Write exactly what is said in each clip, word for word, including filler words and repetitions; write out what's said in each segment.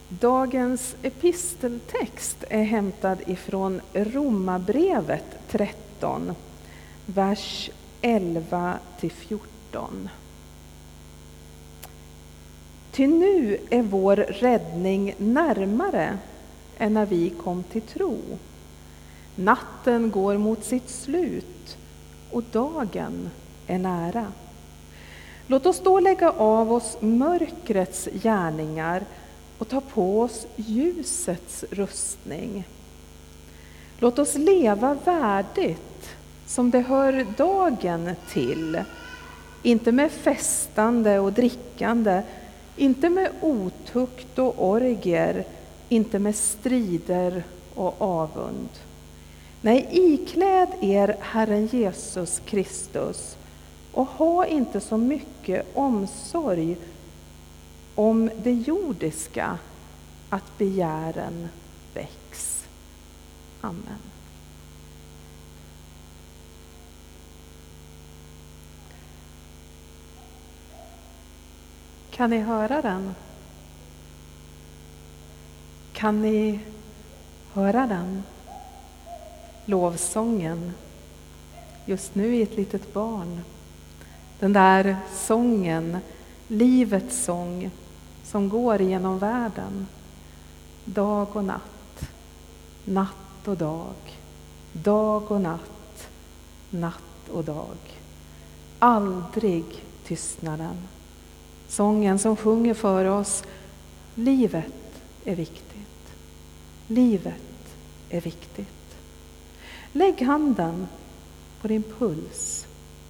Dagens episteltext är hämtad ifrån Romarbrevet tretton, vers elva till fjorton. Ty nu är vår räddning närmare än när vi kom till tro. Natten går mot sitt slut och dagen är nära. Låt oss då lägga av oss mörkrets gärningar och ta på oss ljusets rustning. Låt oss leva värdigt som det hör dagen till, inte med festande och drickande, inte med otukt och orgier, inte med strider och avund. Nej, ikläd er Herren Jesus Kristus och ha inte så mycket omsorg om det jordiska att begären väcks. Amen. Kan ni höra den? Kan ni höra den? Lovsången. Just nu är ett litet barn. Den där sången, livets sång som går genom världen. Dag och natt, natt och dag, dag och natt, natt och dag. Aldrig tystnar den. Sången som sjunger för oss, livet är viktigt. Livet är viktigt. Lägg handen på din puls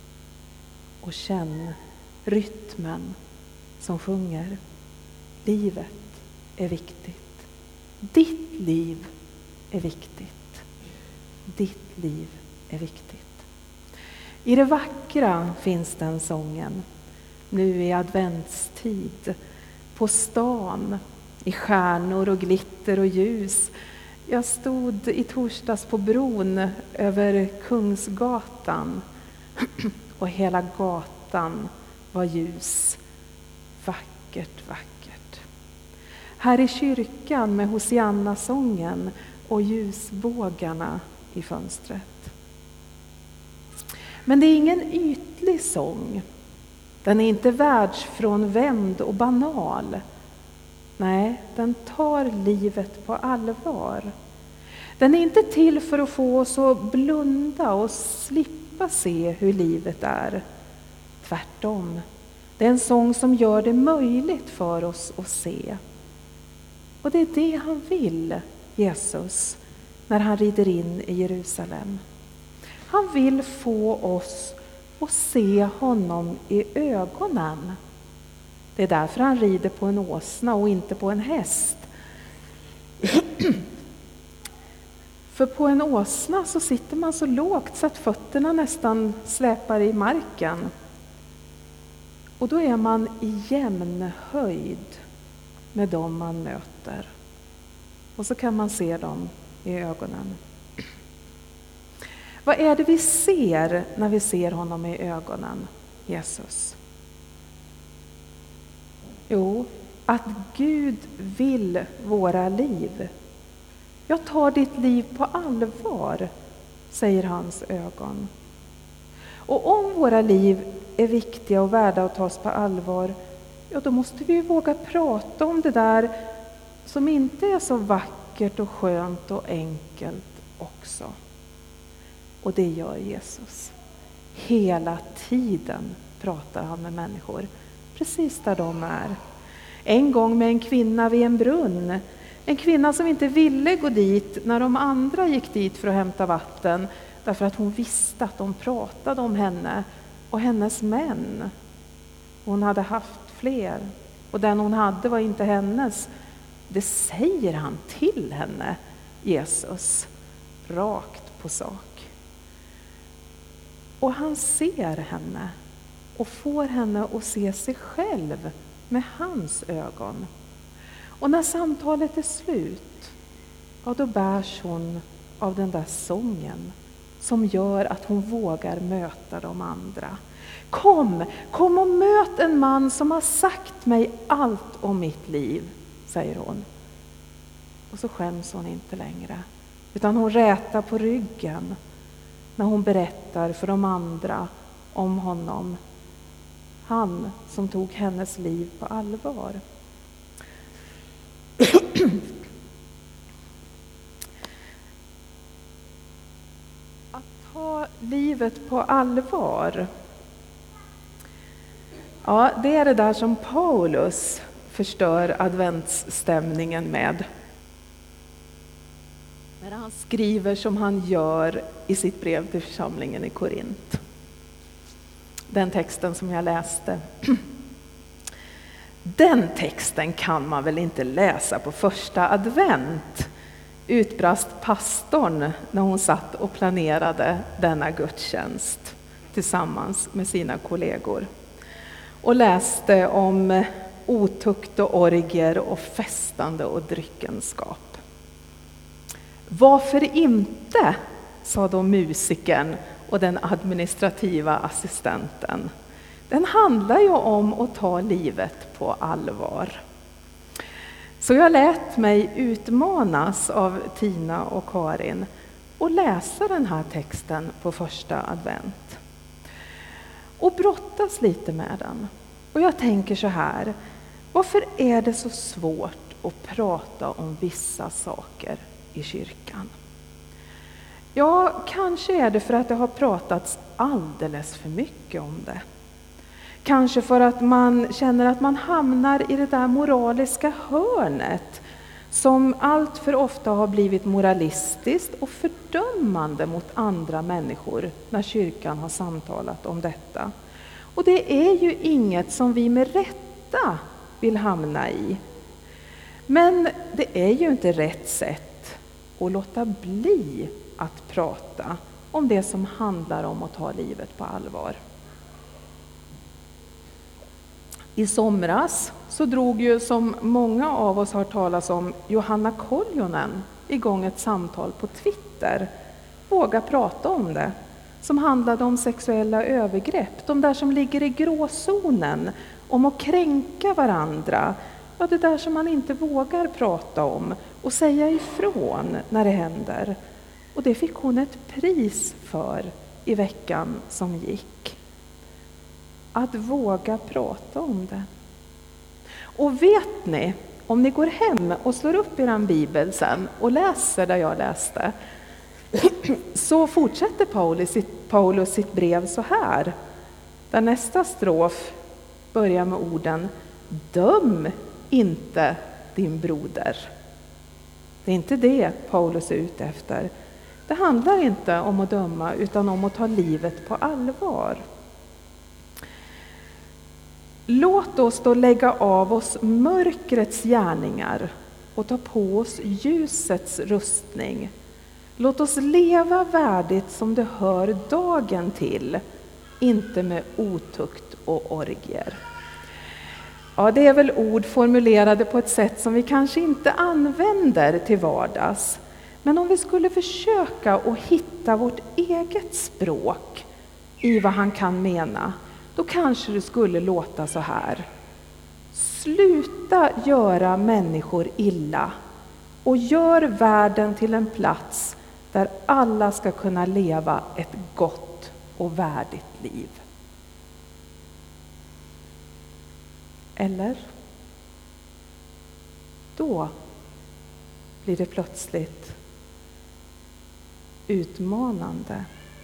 och känn rytmen som sjunger. Livet är viktigt. Ditt liv är viktigt. Ditt liv är viktigt. I det vackra finns den sången. Nu i adventstid, på stan, i stjärnor och glitter och ljus. Jag stod i torsdags på bron över Kungsgatan och hela gatan var ljus. Vackert, vackert. Här i kyrkan med Hosianna-sången och ljusbågarna i fönstret. Men det är ingen ytlig sång. Den är inte världsfrånvänd och banal. Nej, den tar livet på allvar. Den är inte till för att få oss att blunda och slippa se hur livet är. Tvärtom. Det är en sång som gör det möjligt för oss att se. Och det är det han vill, Jesus, när han rider in i Jerusalem. Han vill få oss att se honom i ögonen. Det är därför han rider på en åsna och inte på en häst. För på en åsna så sitter man så lågt så att fötterna nästan släpar i marken. Och då är man i jämn höjd med dem man möter. Och så kan man se dem i ögonen. Vad är det vi ser när vi ser honom i ögonen, Jesus? Jo, att Gud vill våra liv. Jag tar ditt liv på allvar, säger hans ögon. Och om våra liv är viktiga och värda att tas på allvar, ja då måste vi våga prata om det där som inte är så vackert och skönt och enkelt också. Och det gör Jesus. Hela tiden pratar han med människor, precis där de är. En gång med en kvinna vid en brunn. En kvinna som inte ville gå dit när de andra gick dit för att hämta vatten. Därför att hon visste att de pratade om henne och hennes män. Hon hade haft fler. Och den hon hade var inte hennes. Det säger han till henne, Jesus. Rakt på sak. Och han ser henne och får henne att se sig själv med hans ögon. Och när samtalet är slut, ja då bärs hon av den där sången som gör att hon vågar möta de andra. Kom, kom och möt en man som har sagt mig allt om mitt liv, säger hon. Och så skäms hon inte längre, utan hon rätar på ryggen när hon berättar för de andra om honom. Han som tog hennes liv på allvar. Att ta livet på allvar, ja, det är det där som Paulus förstör adventsstämningen med. När han skriver som han gör i sitt brev till församlingen i Korint. Den texten som jag läste. Den texten kan man väl inte läsa på första advent, utbrast pastorn när hon satt och planerade denna gudstjänst tillsammans med sina kollegor. Och läste om otukt och orger och festande och dryckenskap. Varför inte, sa då musikern och den administrativa assistenten. Den handlar ju om att ta livet på allvar. Så jag lät mig utmanas av Tina och Karin och läsa den här texten på första advent. Och brottas lite med den. Och jag tänker så här, varför är det så svårt att prata om vissa saker i kyrkan? Ja, kanske är det för att det har pratats alldeles för mycket om det. Kanske för att man känner att man hamnar i det där moraliska hörnet som allt för ofta har blivit moralistiskt och fördömande mot andra människor när kyrkan har samtalat om detta. Och det är ju inget som vi med rätta vill hamna i. Men det är ju inte rätt sätt att låta bli att prata om det som handlar om att ta livet på allvar. I somras så drog ju, som många av oss har talat om, Johanna Koljonen igång ett samtal på Twitter. Våga prata om det. Som handlade om sexuella övergrepp. De där som ligger i gråzonen. Om att kränka varandra. Ja, det där som man inte vågar prata om. Och säga ifrån när det händer. Och det fick hon ett pris för i veckan som gick. Att våga prata om det. Och vet ni, om ni går hem och slår upp er bibel sen och läser där jag läste, så fortsätter Paulus sitt, Paulus sitt brev så här. Där nästa strof börjar med orden: döm inte din broder. Det är inte det Paulus är ute efter. Det handlar inte om att döma utan om att ta livet på allvar. Låt oss då lägga av oss mörkrets gärningar och ta på oss ljusets rustning. Låt oss leva värdigt som det hör dagen till, inte med otukt och orgier. Ja, det är väl ord formulerade på ett sätt som vi kanske inte använder till vardags. Men om vi skulle försöka att hitta vårt eget språk i vad han kan mena, då kanske det skulle låta så här. Sluta göra människor illa och gör världen till en plats där alla ska kunna leva ett gott och värdigt liv. Eller? Då blir det plötsligt utmanande.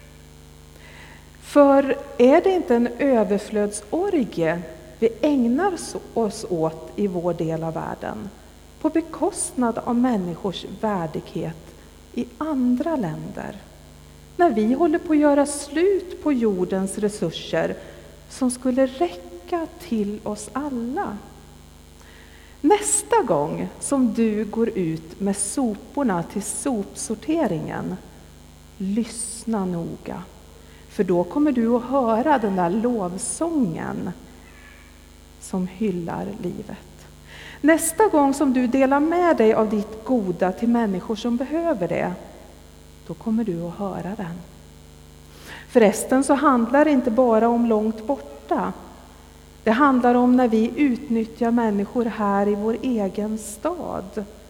För är det inte en överflödsorgie vi ägnar oss åt i vår del av världen på bekostnad av människors värdighet i andra länder? När vi håller på att göra slut på jordens resurser som skulle räcka till oss alla. Nästa gång som du går ut med soporna till sopsorteringen, lyssna noga. För då kommer du att höra den där lovsången som hyllar livet. Nästa gång som du delar med dig av ditt goda till människor som behöver det, då kommer du att höra den. Förresten så handlar det inte bara om långt borta. Det handlar om när vi utnyttjar människor här i vår egen stad.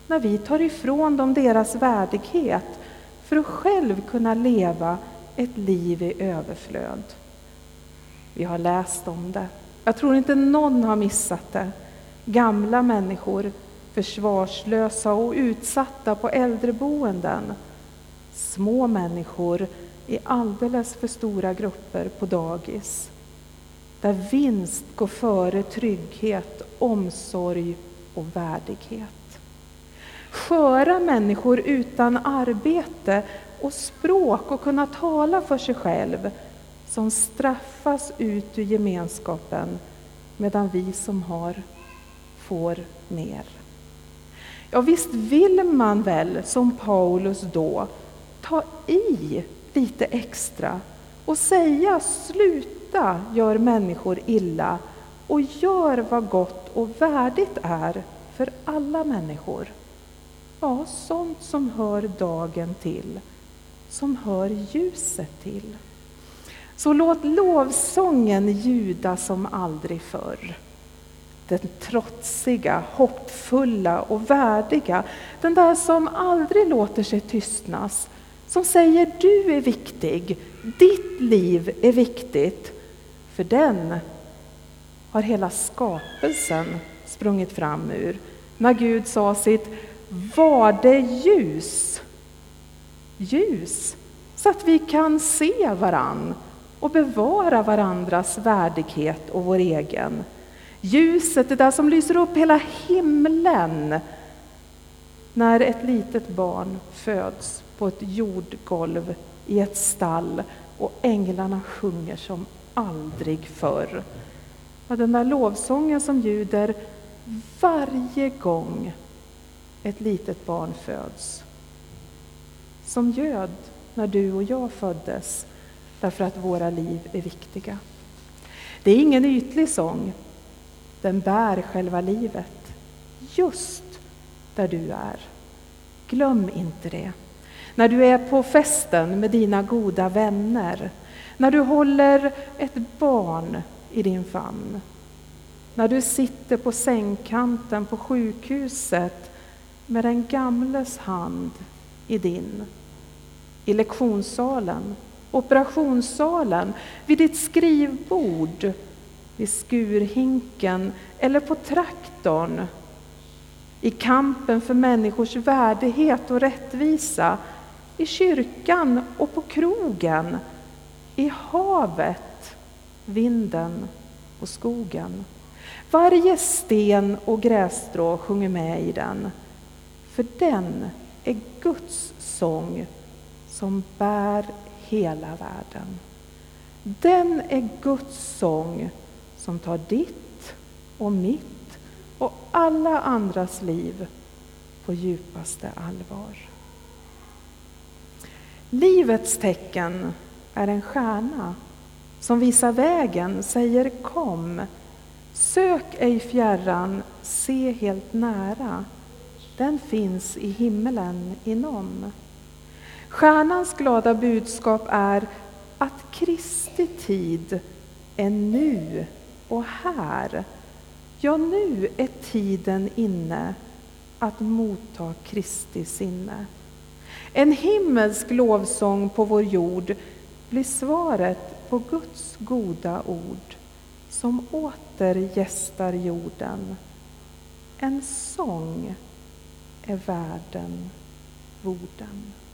när vi tar ifrån dem deras värdighet för att själv kunna leva ett liv i överflöd. Vi har läst om det. Jag tror inte någon har missat det. Gamla människor, försvarslösa och utsatta på äldreboenden. Små människor i alldeles för stora grupper på dagis. Där vinst går före trygghet, omsorg och värdighet. Sköra människor utan arbete och språk och kunna tala för sig själv, som straffas ut ur gemenskapen medan vi som har får mer. Ja, visst vill man väl som Paulus då ta i lite extra och säga sluta gör människor illa och gör vad gott och värdigt är för alla människor. Ja, sånt som hör dagen till, som hör ljuset till. Så låt lovsången ljuda som aldrig förr. Den trotsiga, hoppfulla och värdiga. Den där som aldrig låter sig tystnas. Som säger du är viktig, ditt liv är viktigt. För den har hela skapelsen sprungit fram ur. När Gud sa sitt, var det ljus. Ljus, så att vi kan se varann och bevara varandras värdighet och vår egen. Ljuset, det där som lyser upp hela himlen när ett litet barn föds på ett jordgolv i ett stall och änglarna sjunger som aldrig förr. Ja, den där lovsången som ljuder varje gång ett litet barn föds. Som ljöd när du och jag föddes, därför att våra liv är viktiga. Det är ingen ytlig sång. Den bär själva livet, just där du är. Glöm inte det. När du är på festen med dina goda vänner, när du håller ett barn i din famn, när du sitter på sängkanten på sjukhuset med den gamles hand i din, i lektionssalen, operationssalen, vid ditt skrivbord, vid skurhinken eller på traktorn, i kampen för människors värdighet och rättvisa, i kyrkan och på krogen, i havet, vinden och skogen. Varje sten och grässtrå sjunger med i den, för den är Guds sång som bär hela världen. Den är Guds sång som tar ditt och mitt och alla andras liv på djupaste allvar. Livets tecken är en stjärna som visar vägen, säger kom. Sök ej fjärran, se helt nära. Den finns i himmelen inom. Stjärnans glada budskap är att Kristi tid är nu och här. Ja, nu är tiden inne att motta Kristi sinne. En himmelsk lovsång på vår jord blir svaret på Guds goda ord som åter gästar jorden. En sång är världen vorden.